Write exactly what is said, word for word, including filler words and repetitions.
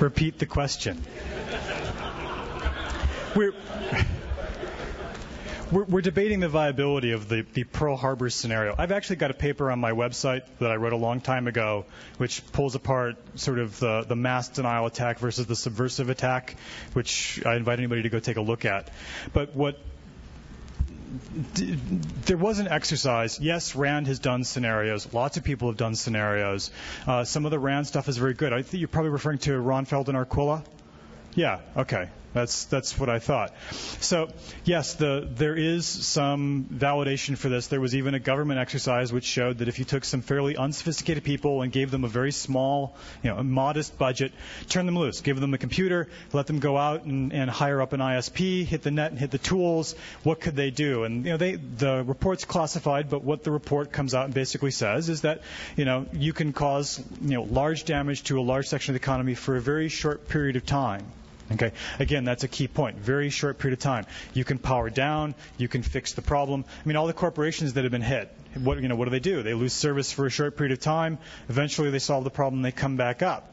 Repeat the question. We're, we're, we're debating the viability of the, the Pearl Harbor scenario. I've actually got a paper on my website that I wrote a long time ago, which pulls apart sort of the, the mass denial attack versus the subversive attack, which I invite anybody to go take a look at. But what there was an exercise. Yes, RAND has done scenarios. Lots of people have done scenarios. Uh, some of the RAND stuff is very good. I think you're probably referring to Ronfeld and Arquilla. Yeah, okay. That's that's what I thought. So, yes, the there is some validation for this. There was even a government exercise which showed that if you took some fairly unsophisticated people and gave them a very small, you know, a modest budget, turn them loose, give them a computer, let them go out and, and hire up an I S P, hit the net and hit the tools, what could they do? And, you know, they the report's classified, but what the report comes out and basically says is that, you know, you can cause, you know, large damage to a large section of the economy for a very short period of time. Okay. Again, that's a key point. Very short period of time. You can power down. You can fix the problem. I mean, all the corporations that have been hit, what you know, what do they do? They lose service for a short period of time. Eventually, they solve the problem. They come back up.